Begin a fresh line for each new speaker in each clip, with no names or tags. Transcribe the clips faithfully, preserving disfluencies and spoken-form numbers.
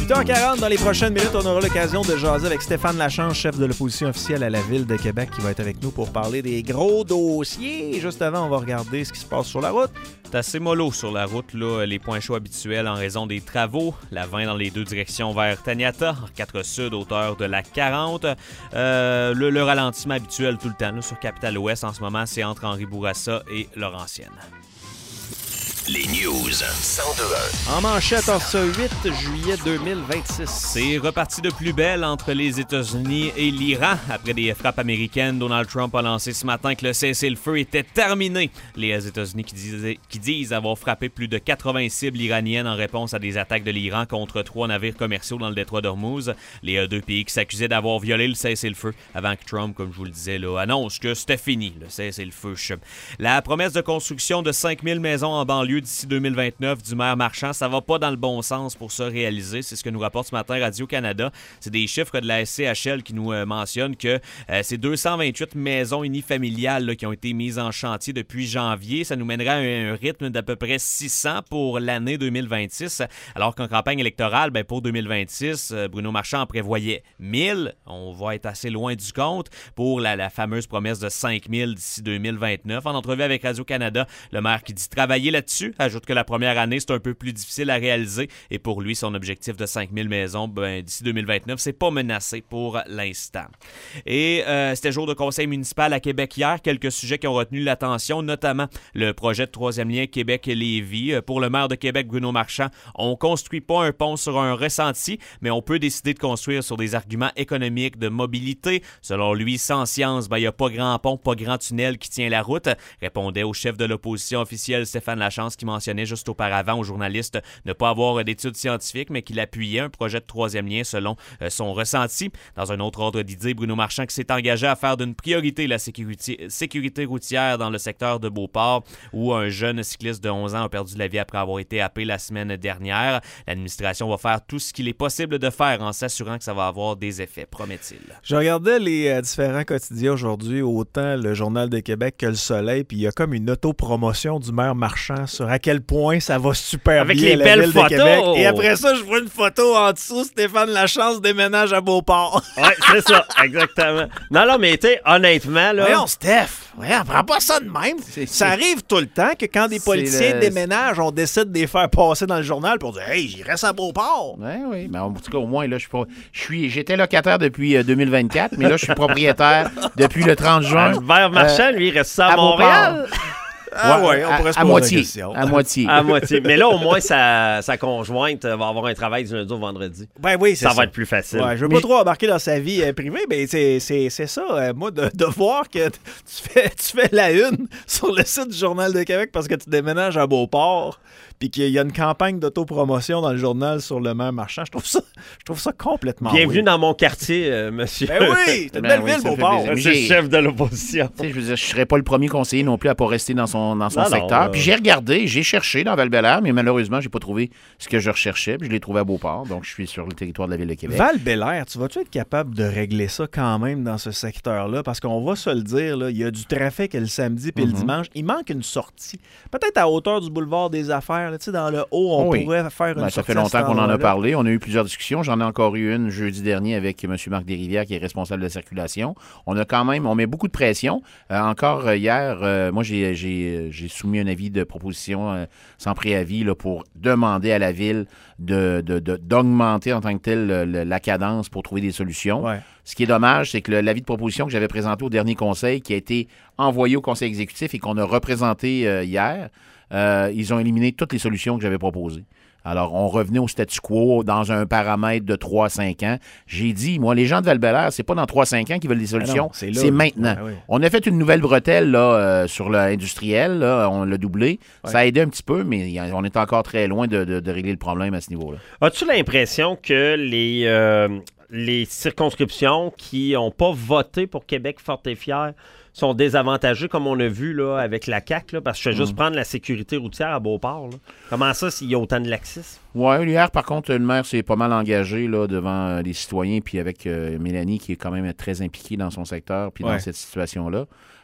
huit heures quarante, dans les prochaines minutes, on aura l'occasion de jaser avec Stéphane Lachance, chef de l'opposition officielle à la Ville de Québec, qui va être avec nous pour parler des gros dossiers. Juste avant, on va regarder ce qui se passe sur la route.
C'est assez mollo sur la route, là, les points chauds habituels en raison des travaux. La vingt dans les deux directions vers Taniata, en quatre sud, hauteur de la quarante. Euh, le, le ralentissement habituel tout le temps là, sur Capitale-Ouest en ce moment, c'est entre Henri Bourassa et Laurentienne.
Les news cent deux un.
En manchette, en ce huit juillet deux mille vingt-six.
C'est reparti de plus belle entre les États-Unis et l'Iran. Après des frappes américaines, Donald Trump a lancé ce matin que le cessez-le-feu était terminé. Les États-Unis qui disent, qui disent avoir frappé plus de quatre-vingts cibles iraniennes en réponse à des attaques de l'Iran contre trois navires commerciaux dans le détroit d'Ormuz. Les deux pays qui s'accusaient d'avoir violé le cessez-le-feu avant que Trump, comme je vous le disais, là, annonce que c'était fini, le cessez-le-feu. La promesse de construction de cinq mille maisons en banlieue d'ici deux mille vingt-neuf du maire Marchand, ça va pas dans le bon sens pour se réaliser. C'est ce que nous rapporte ce matin Radio-Canada. C'est des chiffres de la S C H L qui nous euh, mentionnent que euh, c'est deux cent vingt-huit maisons unifamiliales là, qui ont été mises en chantier depuis janvier. Ça nous mènerait à un, un rythme d'à peu près six cents pour l'année deux mille vingt-six. Alors qu'en campagne électorale, ben, pour deux mille vingt-six, euh, Bruno Marchand en prévoyait mille. On va être assez loin du compte pour la, la fameuse promesse de cinq mille d'ici deux mille vingt-neuf. En entrevue avec Radio-Canada, le maire qui dit travailler là-dessus, ajoute que la première année, c'est un peu plus difficile à réaliser et pour lui, son objectif de cinq mille maisons ben, d'ici deux mille vingt-neuf, c'est pas menacé pour l'instant. Et euh, c'était jour de conseil municipal à Québec hier. Quelques sujets qui ont retenu l'attention, notamment le projet de troisième lien Québec-Lévis. Pour le maire de Québec, Bruno Marchand, on construit pas un pont sur un ressenti, mais on peut décider de construire sur des arguments économiques de mobilité. Selon lui, sans science, ben, il n'y a pas grand pont, pas grand tunnel qui tient la route, répondait au chef de l'opposition officielle Stéphane Lachance qui mentionnait juste auparavant aux journalistes ne pas avoir d'études scientifiques, mais qu'il appuyait un projet de troisième lien selon euh, son ressenti. Dans un autre ordre d'idée, Bruno Marchand qui s'est engagé à faire d'une priorité la sécurité, sécurité routière dans le secteur de Beauport, où un jeune cycliste de onze ans a perdu la vie après avoir été happé la semaine dernière. L'administration va faire tout ce qu'il est possible de faire en s'assurant que ça va avoir des effets, promet-il.
Je regardais les euh, différents quotidiens aujourd'hui, autant le Journal de Québec que le Soleil, puis il y a comme une autopromotion du maire Marchand sur à quel point ça va super
Avec
bien
les
la
belles
ville
photos.
de Québec. Et après ça, je vois une photo en dessous, Stéphane Lachance déménage à Beauport.
Oui, c'est ça, exactement. Non, non, mais tu sais, honnêtement, là...
Voyons, Steph, voyons, prends pas ça de même.
C'est,
ça
c'est...
arrive tout le temps que quand des politiciens
le...
déménagent, on décide de les faire passer dans le journal pour dire « Hey, j'y reste à Beauport. »
Oui, oui, mais en tout cas, au moins, là, je suis pas... je suis... j'étais locataire depuis euh, deux mille vingt-quatre, mais là, je suis propriétaire depuis le trente juin.
Le maire Marchand, euh, lui, il reste ça à, à Montréal.
Ah ouais, on pourrait
à,
se
à
poser
moitié,
la question.
À moitié.
À moitié. Mais là, au moins, sa, sa conjointe va avoir un travail du lundi au vendredi.
Ben oui, c'est
ça.
Ça
va être plus facile.
Ouais, je veux
mais...
pas trop embarquer dans sa vie euh, privée, mais c'est, c'est, c'est ça. Euh, moi, de, de voir que tu fais, tu fais la une sur le site du Journal de Québec parce que tu déménages à Beauport, puis qu'il y a une campagne d'autopromotion dans le journal sur le maire Marchand, je trouve ça, je trouve ça complètement
Bienvenue
weird.
dans mon quartier, euh, monsieur.
Ben oui, c'est une
ben
belle
oui,
ville, Beauport.
C'est le chef de l'opposition.
Tu sais, je veux dire, je serais pas le premier conseiller non plus à pas rester dans son, dans son
non,
secteur.
Non,
puis j'ai regardé, j'ai cherché dans Val-Bélair, mais malheureusement, j'ai pas trouvé ce que je recherchais. Puis je l'ai trouvé à Beauport, donc je suis sur le territoire de la Ville de Québec.
Val-Bélair, tu vas-tu être capable de régler ça quand même dans ce secteur-là? Parce qu'on va se le dire, là, il y a du trafic le samedi puis mm-hmm. le dimanche. Il manque une sortie. Peut-être à hauteur du boulevard des Affaires, là, dans le haut, on
oui.
pourrait faire une
ben,
sortie.
Ça fait longtemps qu'on en a parlé. On a eu plusieurs discussions. J'en ai encore eu une jeudi dernier avec M. Marc Desrivières, qui est responsable de la circulation. On a quand même, on met beaucoup de pression. Euh, encore hier, euh, moi, j'ai, j'ai, j'ai soumis un avis de proposition euh, sans préavis là, pour demander à la Ville de, de, de, d'augmenter en tant que tel le, le, la cadence pour trouver des solutions.
Ouais.
Ce qui est dommage, c'est que le, l'avis de proposition que j'avais présenté au dernier conseil, qui a été envoyé au conseil exécutif et qu'on a représenté euh, hier, euh, ils ont éliminé toutes les solutions que j'avais proposées. Alors, on revenait au statu quo dans un paramètre de trois à cinq ans. J'ai dit, moi, les gens de Val-Bélair, c'est pas dans trois à cinq ans qu'ils veulent des solutions, non, c'est, là, c'est maintenant. Ouais, ouais. On a fait une nouvelle bretelle là, euh, sur l'industriel, là, on l'a doublé. Ouais. Ça a aidé un petit peu, mais on est encore très loin de, de, de régler le problème à ce niveau-là.
As-tu l'impression que les, euh, les circonscriptions qui n'ont pas voté pour Québec fort et fier sont désavantagés, comme on a vu là, avec la C A Q, là, parce que je vais juste mmh. prendre la sécurité routière à Beauport. Là. Comment ça, s'il y a autant de laxisme?
Oui, hier, par contre, le maire s'est pas mal engagé là, devant euh, les citoyens, puis avec euh, Mélanie, qui est quand même très impliquée dans son secteur, puis ouais. dans cette situation-là.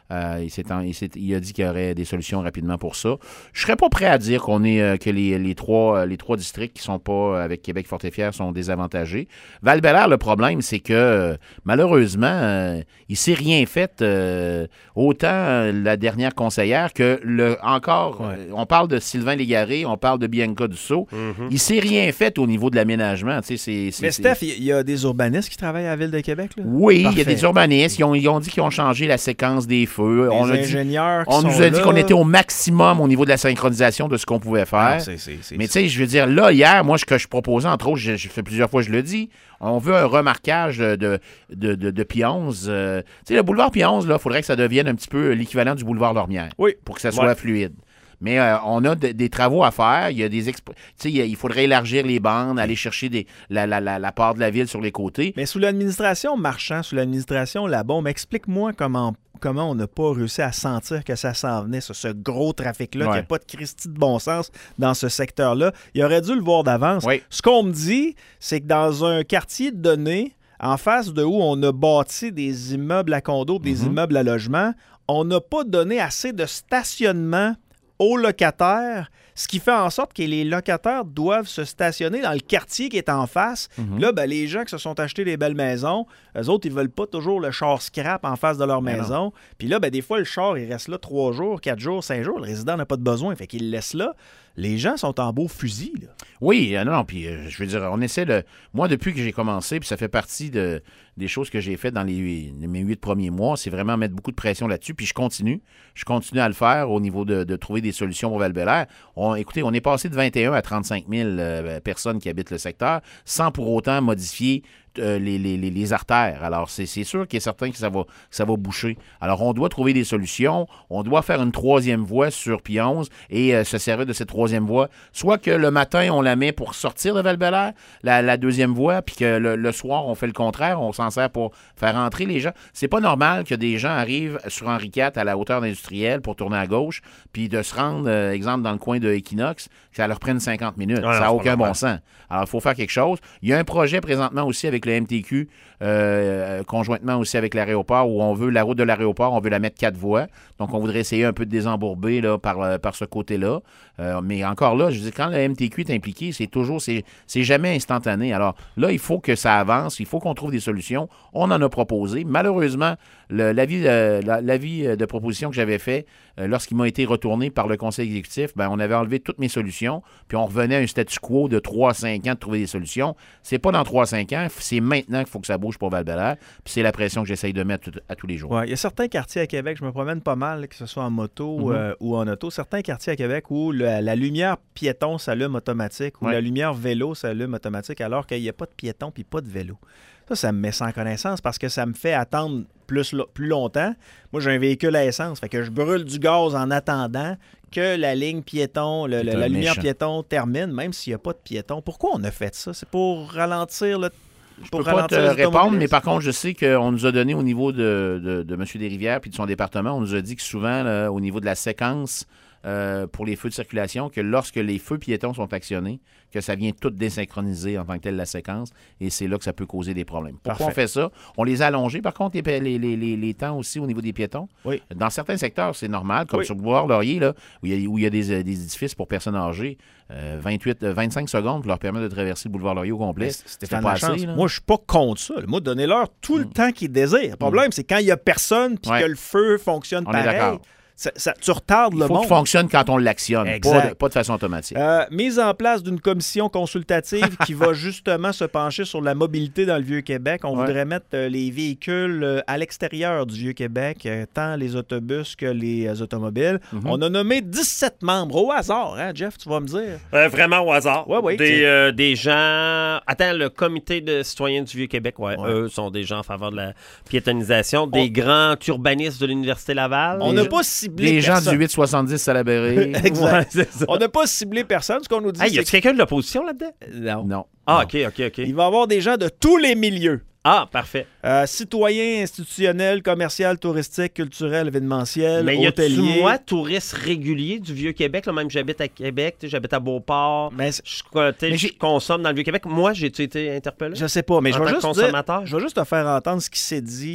Euh, il, s'est en- il, s'est- il a dit qu'il y aurait des solutions rapidement pour ça. Je serais pas prêt à dire qu'on est euh, que les, les, trois, les trois districts qui sont pas euh, avec Québec Fort et Fier sont désavantagés. Val-Bélair, le problème, c'est que euh, malheureusement, euh, il s'est rien fait euh, autant euh, la dernière conseillère que le encore.
Ouais.
euh, on parle de Sylvain Légaré, on parle de Bianca Dussault.
Mhm.
Il s'est rien fait au niveau de l'aménagement. Tu sais, c'est, c'est,
Mais
c'est-
Steph, il y a des urbanistes qui travaillent à la Ville de Québec, là?
Oui, il y a
Parfait.
des urbanistes. Ils ont, ils ont dit qu'ils ont changé la séquence des feux.
Des
On, a dit-
ingénieurs qui
on
sont
nous a dit
là.
qu'on était au maximum au niveau de la synchronisation de ce qu'on pouvait faire.
Ah, c'est- c'est- c'est-
Mais tu sais, je veux dire, là, hier, moi, ce que je proposais, entre autres, je, je fais plusieurs fois, je le dis, on veut un remarquage de, de, de, de, de Pionze. Euh, tu sais, le boulevard Pionze, là, il faudrait que ça devienne un petit peu l'équivalent du boulevard Lormière.
Oui.
Pour que ça soit
Ouais.
fluide. Mais euh, on a de- des travaux à faire. Il y a des exp- tu sais, il y a- il faudrait élargir les bandes, aller chercher des, la, la, la, la part de la ville sur les côtés.
Mais sous l'administration Marchand, sous l'administration Labombe, explique-moi comment, comment on n'a pas réussi à sentir que ça s'en venait, ça, ce gros trafic-là,
Ouais.
qu'il n'y a pas de Christie de bon sens dans ce secteur-là. Il aurait dû le voir d'avance.
Oui.
Ce qu'on me dit, c'est que dans un quartier donné, en face de où on a bâti des immeubles à condos, des
Mhm.
immeubles à logement, on n'a pas donné assez de stationnement aux locataires, ce qui fait en sorte que les locataires doivent se stationner dans le quartier qui est en face.
Mhm.
Là, ben, les gens qui se sont achetés des belles maisons, eux autres, ils veulent pas toujours le char scrap en face de leur
Ben
maison. Puis là, ben, des fois, le char, il reste là trois jours, quatre jours, cinq jours. Le résident n'a pas de besoin, fait qu'il le laisse là. Les gens sont en beau fusil, là.
Oui, euh, non, non, puis euh, je veux dire, on essaie de... Moi, depuis que j'ai commencé, puis ça fait partie de, des choses que j'ai faites dans les, huit- mes huit premiers mois, c'est vraiment mettre beaucoup de pression là-dessus, puis je continue. Je continue à le faire au niveau de, de trouver des solutions pour Val-Bélair. On, écoutez, on est passé de vingt et un à trente-cinq mille euh, personnes qui habitent le secteur, sans pour autant modifier euh, les, les, les, les artères. Alors, c'est, c'est sûr qu'il est certain que ça va, que ça va boucher. Alors, on doit trouver des solutions. On doit faire une troisième voie sur Pionze et euh, se servir de cette troisième voie. Soit que le matin, on la met pour sortir de Val-Bélair, la, la deuxième voie, puis que le, le soir, on fait le contraire. On s'en sert pour faire entrer les gens. C'est pas normal que des gens arrivent sur Henri quatre à la hauteur industrielle pour tourner à gauche, puis de se rendre, euh, exemple, dans le coin de Equinox, que ça leur prenne cinquante minutes.
Ouais, non,
ça n'a
c'est
aucun
pas
bon
normal.
sens. Alors, il faut faire quelque chose. Il y a un projet présentement aussi avec le M T Q, euh, conjointement aussi avec l'aéroport, où on veut la route de l'aéroport, on veut la mettre quatre voies. Donc, on voudrait essayer un peu de désembourber là, par, euh, par ce côté-là. Euh, mais encore là, je dis, quand le M T Q est impliqué, c'est toujours, c'est, c'est jamais instantané. Alors là, il faut que ça avance, il faut qu'on trouve des solutions. On en a proposé. Malheureusement, le, l'avis, euh, la- l'avis de proposition que j'avais fait, euh, lorsqu'il m'a été retourné par le conseil exécutif, ben, on avait enlevé toutes mes solutions, puis on revenait à un statu quo de trois à cinq ans de trouver des solutions. C'est pas dans trois à cinq ans, c'est maintenant qu'il faut que ça bouge pour Val-Bélair, puis c'est la pression que j'essaye de mettre tout- à tous les jours.
Ouais, il y a certains quartiers à Québec, je me promène pas mal, que ce soit en moto
Mhm.
euh, ou en auto, certains quartiers à Québec où le- la lumière piéton s'allume automatique ou
Ouais.
la lumière vélo s'allume automatique alors qu'il n'y a pas de piéton puis pas de vélo. Ça, ça me met sans connaissance parce que ça me fait attendre plus, lo- plus longtemps. Moi, j'ai un véhicule à essence, fait que je brûle du gaz en attendant que la ligne piéton, le-
C'est
le-
un
la lumière
méchant.
piéton termine, même s'il n'y a pas de piéton. Pourquoi on a fait ça? C'est pour ralentir le...
Je
pour
peux pas te
ralentir les
répondre,
automobilistes?
mais par contre, je sais qu'on nous a donné au niveau de, de, de M. Desrivières puis de son département, on nous a dit que souvent, là, au niveau de la séquence euh, pour les feux de circulation, que lorsque les feux piétons sont actionnés, que ça vient tout désynchroniser en tant que tel la séquence, et c'est là que ça peut causer des problèmes. Pourquoi
Parfait.
on fait ça? On les a allongés, par contre, les, les, les, les- les temps aussi au niveau des piétons.
Oui.
Dans certains secteurs, c'est normal, comme
Oui.
sur le boulevard Laurier, là, où il y a, où il y a des, euh, des édifices pour personnes âgées, euh, vingt-huit, euh, vingt-cinq secondes pour leur permettre de traverser le boulevard Laurier au complet.
Mais
C'est
Stéphane
pas
Lachance,
assez, là.
moi, je suis pas contre ça. Moi, donnez-leur tout le temps qu'ils désirent. Le problème, c'est quand il y a personne puis
Ouais.
que le feu fonctionne
On est
pareil.
d'accord.
Ça, ça- tu retardes
Il
le
faut
monde.
qu'il fonctionne quand on l'actionne, pas
Exact.
de, pas de façon automatique.
Euh, mise en place d'une commission consultative qui va justement se pencher sur la mobilité dans le Vieux-Québec. On
Ouais.
voudrait mettre euh, les véhicules euh, à l'extérieur du Vieux-Québec, euh, tant les autobus que les euh, automobiles.
Mhm.
On a nommé dix-sept membres au hasard, hein, Jeff, tu vas me dire.
Euh, vraiment au hasard.
Ouais, ouais,
des,
tiens.
euh, des gens. Attends, le comité de citoyens du Vieux-Québec, ouais,
Ouais.
eux sont des gens en faveur de la piétonisation. Des
On-
grands urbanistes de l'Université Laval.
On
Les
n'a
gens-
pas ciblé
Les gens
personne.
du huit soixante-dix Salaberry.
Exact.
Ouais, c'est ça.
On n'a pas ciblé personne. Ce qu'on nous dit,
Hey, y
c'est
a quelqu'un de l'opposition là-dedans?
que... Non.
non.
Ah,
Non.
OK, OK, OK.
Il va y avoir des gens de tous les milieux.
Ah, parfait.
Euh, citoyens, institutionnels, commercial, touristique, culturel, événementiel,
Mais y a-tu,
hôtelier.
moi, touriste régulier du Vieux-Québec? Là, même j'habite à Québec, tu sais, j'habite à Beauport.
Mais c'est-
Je, tu sais,
Mais
je
j'ai-
consomme dans le Vieux-Québec. Moi, j'ai-tu été interpellé?
je sais pas, mais
En
je vais
tant que
juste
consommateur?
dire, je vais juste te faire entendre ce qui s'est dit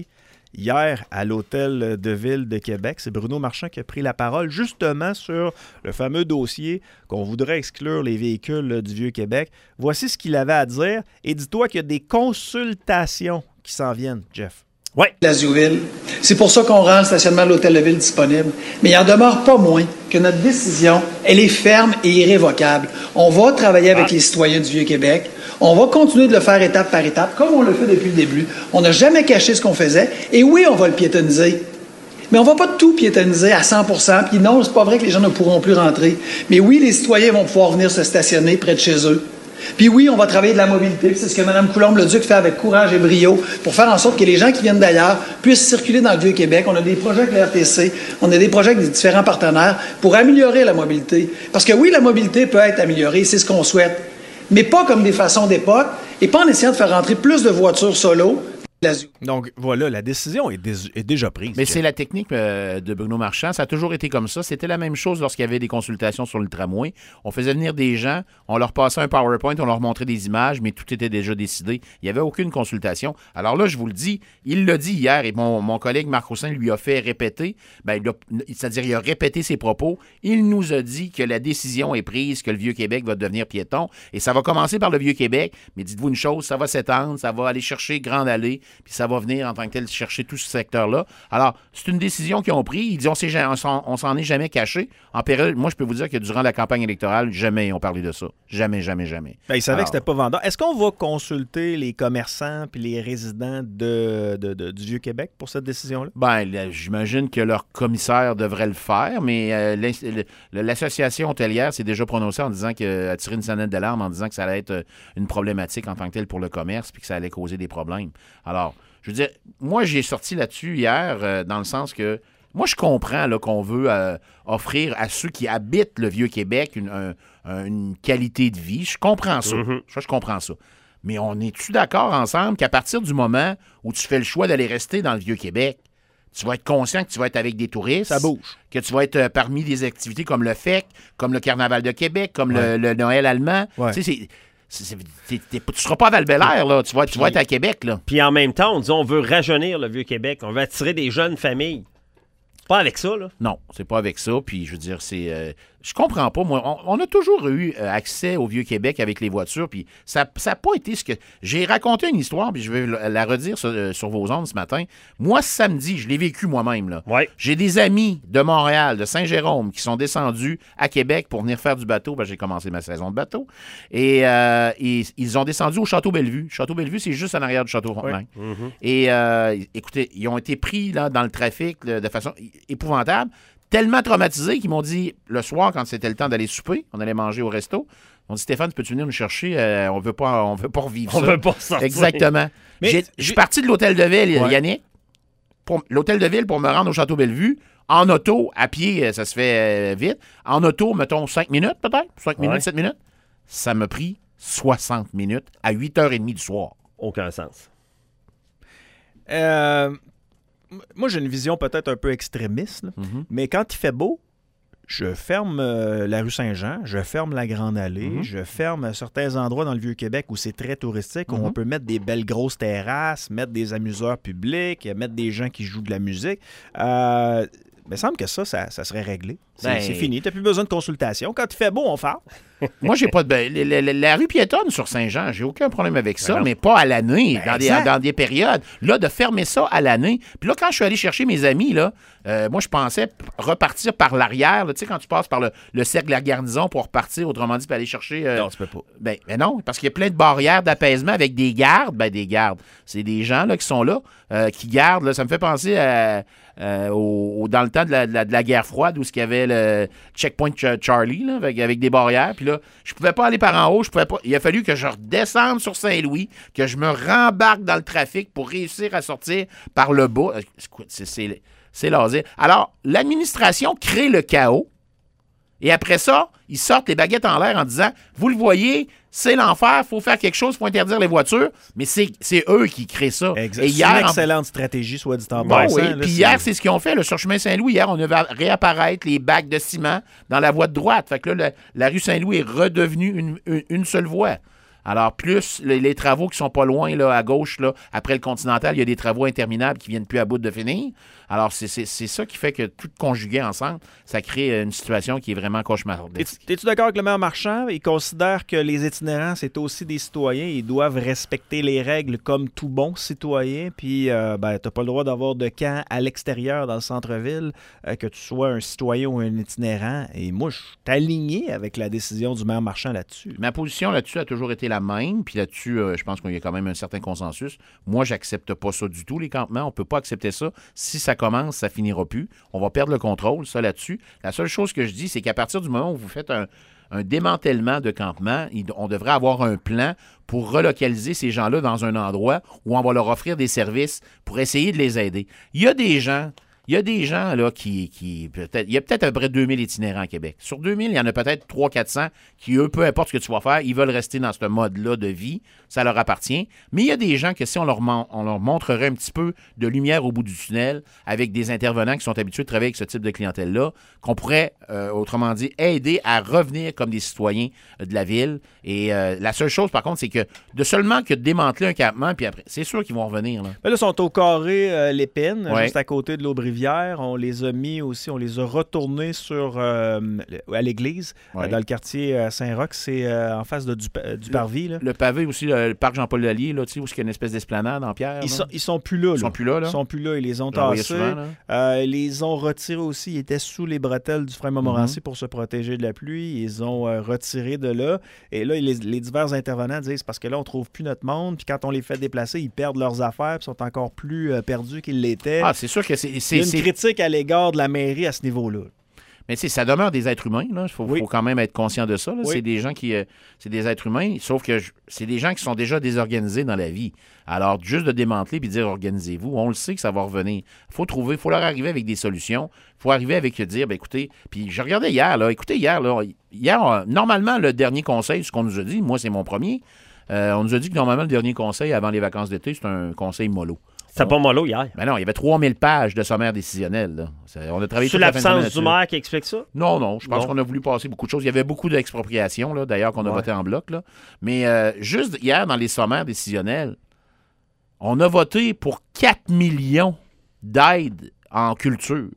hier à l'Hôtel de Ville de Québec. C'est Bruno Marchand qui a pris la parole justement sur le fameux dossier qu'on voudrait exclure les véhicules du Vieux-Québec. Voici ce qu'il avait à dire et dis-toi qu'il y a des consultations qui s'en viennent, Jeff.
Oui. Laziouville. C'est pour ça qu'on rend le stationnement de l'Hôtel de Ville disponible. Mais il n'en demeure pas moins que notre décision, elle est ferme et irrévocable. On va travailler avec ah. les citoyens du Vieux-Québec. On va continuer de le faire étape par étape, comme on le fait depuis le début. On n'a jamais caché ce qu'on faisait. Et oui, on va le piétoniser. Mais on ne va pas tout piétoniser à cent pour cent. Puis non, c'est pas vrai que les gens ne pourront plus rentrer. Mais oui, les citoyens vont pouvoir venir se stationner près de chez eux. Puis oui, on va travailler de la mobilité. C'est ce que Mme Coulombe-Leduc fait avec courage et brio pour faire en sorte que les gens qui viennent d'ailleurs puissent circuler dans le Vieux-Québec. On a des projets avec le R T C, on a des projets avec des différents partenaires pour améliorer la mobilité. Parce que oui, la mobilité peut être améliorée, c'est ce qu'on souhaite, mais pas comme des façons d'époque et pas en essayant de faire rentrer plus de voitures solo.
Donc voilà, la décision est, dé- est déjà prise.
Mais c'est la technique euh, de Bruno Marchand. Ça a toujours été comme ça. C'était la même chose lorsqu'il y avait des consultations sur le tramway. On faisait venir des gens, on leur passait un PowerPoint, on leur montrait des images, mais tout était déjà décidé. Il n'y avait aucune consultation. Alors là, je vous le dis, il l'a dit hier et mon, mon collègue Marc Roussin lui a fait répéter, ben, il a, c'est-à-dire il a répété ses propos. Il nous a dit que la décision est prise, que le Vieux-Québec va devenir piéton. Et ça va commencer par le Vieux-Québec, mais dites-vous une chose, ça va s'étendre, ça va aller chercher Grande Allée, puis ça va venir en tant que tel chercher tout ce secteur-là. Alors, c'est une décision qu'ils ont prise. Ils disent, on, s'est, on, s'en, on s'en est jamais caché. En période, moi, je peux vous dire que durant la campagne électorale, jamais ils ont parlé de ça. Jamais, jamais, jamais.
Ben, ils savaient Alors, que c'était pas vendeur. Est-ce qu'on va consulter les commerçants puis les résidents de, de, de, du Vieux-Québec pour cette décision-là?
Ben, là, j'imagine que leur commissaire devrait le faire, mais euh, l'association hôtelière s'est déjà prononcée en disant que, a tiré une sonnette d'alarme en disant que ça allait être une problématique en tant que telle pour le commerce puis que ça allait causer des problèmes. Alors, je veux dire, moi, j'ai sorti là-dessus hier euh, dans le sens que moi, je comprends là, qu'on veut euh, offrir à ceux qui habitent le Vieux-Québec une, un, un, une qualité de vie. Je comprends ça. Mm-hmm. Ça, je comprends ça. Mais on est-tu d'accord ensemble qu'à partir du moment où tu fais le choix d'aller rester dans le Vieux-Québec, tu vas être conscient que tu vas être avec des touristes.
Ça bouge.
Que tu vas être euh, parmi des activités comme le F E C, comme le Carnaval de Québec, comme ouais. le, le Noël allemand. Ouais. Tu sais, c'est... C'est, c'est, t'es, t'es, tu seras pas à Val-Bélair, là. Tu vas, tu vas être à Québec, là.
Puis en même temps, on dit on veut rajeunir le Vieux-Québec. On veut attirer des jeunes familles. Pas avec ça, là.
Non, c'est pas avec ça. Puis, je veux dire, c'est... Euh, je comprends pas, moi. On, on a toujours eu euh, accès au Vieux-Québec avec les voitures, puis ça n'a pas été ce que... J'ai raconté une histoire, puis je vais la redire sur, euh, sur vos ondes ce matin. Moi, samedi, je l'ai vécu moi-même, là.
Ouais.
J'ai des amis de Montréal, de Saint-Jérôme, qui sont descendus à Québec pour venir faire du bateau. Ben, j'ai commencé ma saison de bateau. Et, euh, et ils ont descendu au Château-Bellevue. Château-Bellevue, c'est juste en arrière du Château-Frontenac.
Ouais. Mm-hmm.
Et, euh, écoutez, ils ont été pris là, dans le trafic là, de façon épouvantable. Tellement traumatisés qu'ils m'ont dit, le soir, quand c'était le temps d'aller souper, on allait manger au resto, on dit, Stéphane, peux-tu venir nous chercher? Euh, on veut pas, on veut pas revivre
on
ça.
On veut pas sortir.
Exactement. Je suis parti de l'Hôtel de Ville, ouais. Yannick, pour, l'Hôtel de Ville pour me rendre au Château-Bellevue. En auto, à pied, ça se fait euh, vite. En auto, mettons cinq minutes peut-être, cinq ouais. minutes, sept minutes. Ça m'a pris soixante minutes à huit heures trente du soir.
Aucun sens.
Euh... Moi, j'ai une vision peut-être un peu extrémiste, là, mm-hmm. mais quand il fait beau, je ferme euh, la rue Saint-Jean, je ferme la Grande Allée, mm-hmm. je ferme certains endroits dans le Vieux-Québec où c'est très touristique, mm-hmm. où on peut mettre des belles grosses terrasses, mettre des amuseurs publics, mettre des gens qui jouent de la musique. Euh, il me semble que ça, ça, ça serait réglé. C'est, ben... c'est fini. Tu n'as plus besoin de consultation. Quand il fait beau, on fait.
Moi, j'ai pas de. Ben, la, la, la rue piétonne sur Saint-Jean, j'ai aucun problème avec ça, ben mais pas à l'année, ben dans, des, dans des périodes. Là, de fermer ça à l'année. Puis là, quand je suis allé chercher mes amis, là, euh, moi, je pensais repartir par l'arrière. Tu sais, quand tu passes par le, le cercle de la garnison pour repartir, autrement dit, pour aller chercher. Euh,
non, tu peux pas.
Ben, ben non, parce qu'il y a plein de barrières d'apaisement avec des gardes. Ben, des gardes. C'est des gens là, qui sont là, euh, qui gardent. Là, ça me fait penser à. Euh, au, au, dans le temps de la, de la, de la guerre froide où il y avait le checkpoint Charlie là, avec, avec des barrières. Puis là, je pouvais pas aller par en haut. Je pouvais pas. Il a fallu que je redescende sur Saint-Louis, que je me rembarque dans le trafic pour réussir à sortir par le bas. C'est, c'est, c'est lasé. Alors, l'administration crée le chaos. Et après ça, ils sortent les baguettes en l'air en disant, vous le voyez, c'est l'enfer, il faut faire quelque chose, il faut interdire les voitures. Mais c'est, c'est eux qui créent ça.
Exact. Et hier, c'est une excellente en... stratégie, soit dit en passant.
Oui, puis hier, c'est... c'est ce qu'ils ont fait. Là, sur chemin Saint-Louis, hier, on a vu réapparaître les bacs de ciment dans la voie de droite. Fait que là, la, la rue Saint-Louis est redevenue une, une, une seule voie. Alors, plus les, les travaux qui sont pas loin, là, à gauche, là, après le Continental, il y a des travaux interminables qui viennent plus à bout de finir. Alors, c'est, c'est, c'est ça qui fait que tout conjugué ensemble, ça crée une situation qui est vraiment cauchemardesque.
Es-tu d'accord avec le maire Marchand? Il considère que les itinérants, c'est aussi des citoyens. Ils doivent respecter les règles comme tout bon citoyen. Puis, euh, ben, t'as pas le droit d'avoir de camp à l'extérieur, dans le centre-ville, euh, que tu sois un citoyen ou un itinérant. Et moi, je suis aligné avec la décision du maire Marchand là-dessus.
Ma position là-dessus a toujours été la même. Puis là-dessus, euh, je pense qu'il y a quand même un certain consensus. Moi, j'accepte pas ça du tout, les campements. On peut pas accepter ça. Si ça commence, ça finira plus. On va perdre le contrôle, ça, là-dessus. La seule chose que je dis, c'est qu'à partir du moment où vous faites un, un démantèlement de campement, il, on devrait avoir un plan pour relocaliser ces gens-là dans un endroit où on va leur offrir des services pour essayer de les aider. Il y a des gens... Il y a des gens là qui, qui peut-être, il y a peut-être à peu près deux mille itinérants à Québec. Sur deux mille, il y en a peut-être trois cents à quatre cents qui, eux, peu importe ce que tu vas faire, ils veulent rester dans ce mode-là de vie. Ça leur appartient. Mais il y a des gens que si on leur, man- on leur montrerait un petit peu de lumière au bout du tunnel avec des intervenants qui sont habitués de travailler avec ce type de clientèle-là, qu'on pourrait, euh, autrement dit, aider à revenir comme des citoyens de la ville. Et euh, la seule chose, par contre, c'est que de seulement que de démanteler un campement, puis après, c'est sûr qu'ils vont revenir. Là,
là ils sont au carré euh, Lépine,
ouais.
juste à côté de l'Aube-Rivière. On les a mis aussi, on les a retournés sur, euh, à l'église,
ouais.
euh, dans le quartier euh, Saint-Roch. C'est euh, en face de, du, euh, du Parvis. Là.
Le pavé aussi, le, le parc Jean-Paul Lallier, là, tu sais, où il y a une espèce d'esplanade en pierre.
Ils sont, ils sont plus là.
Ils
là.
sont plus là. là.
Ils sont plus là. Ils les ont
J'en
tassés.
souvent,
euh, ils les ont retirés aussi. Ils étaient sous les bretelles du frère Montmorency
mm-hmm.
pour se protéger de la pluie. Ils ont euh, retirés de là. Et là, les, les divers intervenants disent parce que là, on trouve plus notre monde. Puis quand on les fait déplacer, ils perdent leurs affaires. Puis sont encore plus euh, perdus qu'ils l'étaient.
Ah, c'est sûr que c'est... c'est
Il y a une
c'est...
critique à l'égard de la mairie à ce niveau-là.
Mais tu sais, ça demeure des êtres humains. Il faut,
oui.
faut quand même être conscient de ça. Là.
Oui.
C'est des gens qui... Euh, c'est des êtres humains, sauf que je, c'est des gens qui sont déjà désorganisés dans la vie. Alors, juste de démanteler puis dire « organisez-vous », on le sait que ça va revenir. Il faut trouver, il faut leur arriver avec des solutions. Il faut arriver avec dire, ben écoutez... Puis je regardais hier, là, écoutez, hier, là, hier, euh, normalement, le dernier conseil, ce qu'on nous a dit, moi, c'est mon premier, euh, on nous a dit que normalement, le dernier conseil avant les vacances d'été, c'est un conseil mollo.
C'était pas mollo hier.
Ben non, il y avait trois mille pages de sommaire décisionnel. Là. Ça, on a travaillé
Sur
toute la fin de
l'absence
semaine
du maire qui explique ça?
Non, non. Je pense
non.
qu'on a voulu passer beaucoup de choses. Il y avait beaucoup d'expropriations, là, d'ailleurs, qu'on a
ouais.
voté en bloc. Là. Mais euh, juste hier, dans les sommaires décisionnels, on a voté pour quatre millions d'aides en culture.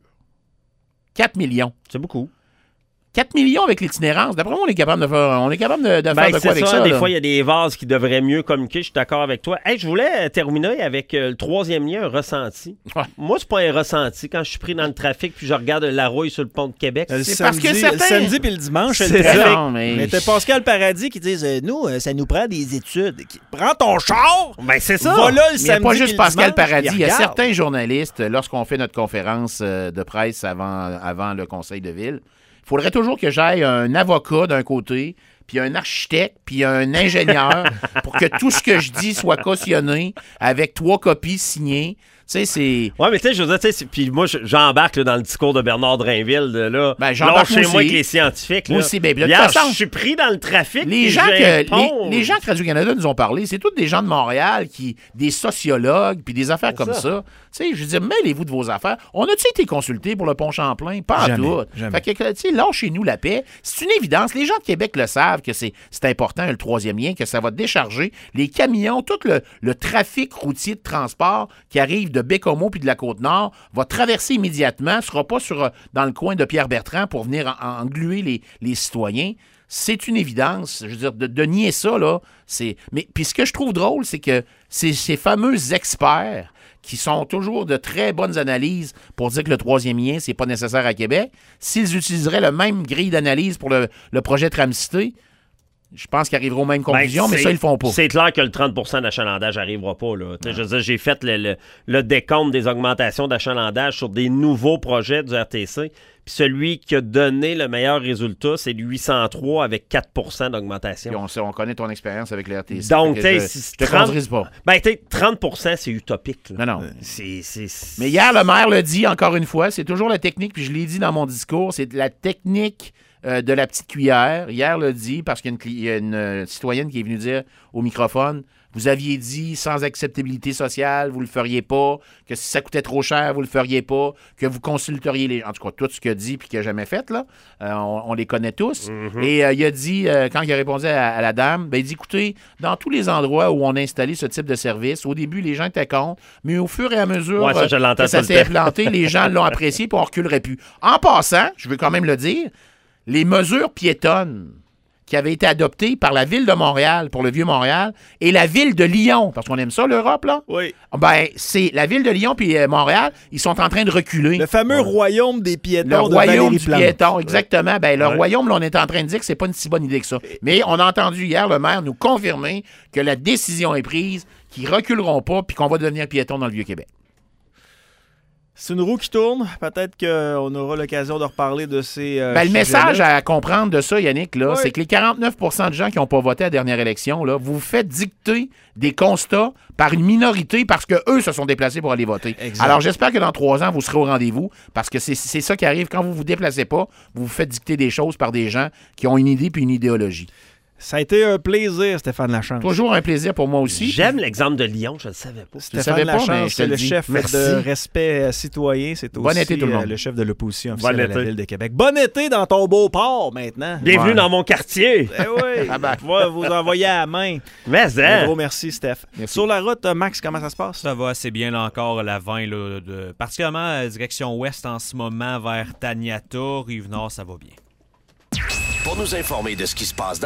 quatre millions.
C'est beaucoup.
quatre millions avec l'itinérance. D'après moi, on est capable de faire, on est capable de, de
ben,
faire de quoi avec
ça,
ça.
Des
là.
fois, il y a des vases qui devraient mieux communiquer. Je suis d'accord avec toi. Hey, je voulais terminer avec euh, le troisième lien, un ressenti.
Ouais.
Moi, c'est pas un ressenti. Quand je suis pris dans le trafic puis je regarde la rouille sur le pont de Québec,
Le
C'est
samedi,
parce que certains-
le samedi puis le dimanche, c'est
C'est
le
ça.
trafic.
Non, mais...
Mais t'as Pascal Paradis qui disent euh, nous, euh, ça nous prend des études. Qui- Prends ton char!
ben c'est ça.
Va là le
Mais il n'y a
samedi.
pas
puis
juste
le
Pascal
dimanche,
Paradis.
puis
Il y a
regarde.
certains journalistes, lorsqu'on fait notre conférence euh, de presse avant, avant le conseil de ville, il faudrait toujours que j'aille un avocat d'un côté, puis un architecte, puis un ingénieur, pour que tout ce que je dis soit cautionné avec trois copies signées. Tu sais, c'est...
Ouais, mais tu sais, je veux dire, tu sais, puis moi, je- j'embarque là, dans le discours de Bernard Drainville, de là.
Ben, j'embarque
chez
moi
moi
aussi.
avec les scientifiques. Là.
Moi aussi, ben, de toute
Hier,
façon,
je suis pris dans le trafic.
Les
puis
gens,
j'ai
que,
un pont.
les, les gens que Radio-Canada nous ont parlé, c'est tous des gens de Montréal, qui, des sociologues, puis des affaires
C'est
comme
ça.
ça. Tu sais, je veux dire, mêlez-vous de vos affaires. On a-tu été consulté pour le pont Champlain? Pas en
Jamais,
tout.
jamais.
Fait que, tu sais, lâchez-nous la paix. C'est une évidence. Les gens de Québec le savent que c'est, c'est important, le troisième lien, que ça va décharger les camions, tout le, le trafic routier de transport qui arrive de Bécomo puis de la Côte-Nord va traverser immédiatement, ne sera pas sur, dans le coin de Pierre-Bertrand pour venir en- engluer les, les citoyens. C'est une évidence. Je veux dire, de, de nier ça, là, c'est... Mais puis ce que je trouve drôle, c'est que ces, ces fameux experts qui sont toujours de très bonnes analyses pour dire que le troisième lien, c'est pas nécessaire à Québec, s'ils utiliseraient le même grille d'analyse pour le, le projet Tram-Cité, je pense qu'ils arriveront aux mêmes conclusions,
Ben,
mais
c'est-
ça, ils le font pas.
C'est clair que le trente pour cent d'achalandage n'arrivera pas. Là. Je veux dire, j'ai fait le, le, le décompte des augmentations d'achalandage sur des nouveaux projets du R T C. Puis celui qui a donné le meilleur résultat, c'est le huit cent trois avec quatre pour cent
Puis
d'augmentation.
on, sait- on connaît ton expérience avec le R T C.
Donc,
Fait que
t'sais,
je,
si
je te
trente
contredis pas.
Ben, tu sais, trente pour cent, c'est utopique. là.
Non, non.
C'est, c'est, c'est-
Mais hier, le maire le dit encore une fois, c'est toujours la technique, puis je l'ai dit dans mon discours, c'est la technique euh, de la petite cuillère. Hier, l'a dit, parce qu'il y a une, cli- il y a une, euh, citoyenne qui est venue dire au microphone, vous aviez dit sans acceptabilité sociale, vous le feriez pas, que si ça coûtait trop cher, vous le feriez pas, que vous consulteriez les gens. En tout cas, tout ce qu'il a dit puis qu'il n'a jamais fait, là, euh, on, on les connaît tous. Mm-hmm. Et euh, il a dit, euh, quand il a répondu à, à la dame, ben, il dit, écoutez, dans tous les endroits où on a installé ce type de service, au début, les gens étaient contre, mais au fur et à mesure
ouais, ça, je
euh, que ça s'est implanté, les gens l'ont apprécié puis on reculerait plus. En passant, je veux quand même le dire, les mesures piétonnes qui avait été adopté par la Ville de Montréal, pour le Vieux-Montréal, et la Ville de Lyon, parce qu'on aime ça, l'Europe, là?
Oui.
Ben, c'est la Ville de Lyon puis euh, Montréal, ils sont en train de reculer.
Le fameux ouais. royaume des piétons
le
de
royaume
Valérie
du
Plante.
piéton, exactement. Ben, le
ouais.
royaume, là, on est en train de dire que c'est pas une si bonne idée que ça. Mais on a entendu hier le maire nous confirmer que la décision est prise, qu'ils reculeront pas puis qu'on va devenir piéton dans le Vieux-Québec.
C'est une roue qui tourne. Peut-être qu'on aura l'occasion de reparler de ces. Euh,
ben, le message à comprendre de ça, Yannick, là,
oui.
c'est que les quarante-neuf pour cent de gens qui n'ont pas voté à la dernière élection, là, vous vous faites dicter des constats par une minorité parce qu'eux se sont déplacés pour aller voter.
Exact.
Alors, j'espère que dans trois ans, vous serez au rendez-vous parce que c'est, c'est ça qui arrive. Quand vous ne vous déplacez pas, vous vous faites dicter des choses par des gens qui ont une idée puis une idéologie.
Ça a été un plaisir, Stéphane Lachance.
Toujours un plaisir pour moi aussi.
J'aime l'exemple de Lyon, je ne le savais pas.
Stéphane
savais pas,
Lachance,
mais je te
c'est
le
le
dis.
chef
Merci.
de Respect citoyen. C'est aussi
Bon été, tout le monde.
euh, le chef de l'opposition officielle
Bon
de la
été.
Ville de Québec. Bon été dans ton beau port, maintenant.
Bienvenue
Ouais.
dans mon quartier.
Eh oui,
Ah ben.
on va vous envoyer à la main.
Mais,
Un
hein?
gros merci, Steph.
Merci.
Sur la route, Max, comment ça se passe?
Ça va assez bien là encore, la vingt, là, de, particulièrement euh, direction ouest en ce moment vers Taniata, Rive-Nord, ça va bien.
Pour nous informer de ce qui se passe dans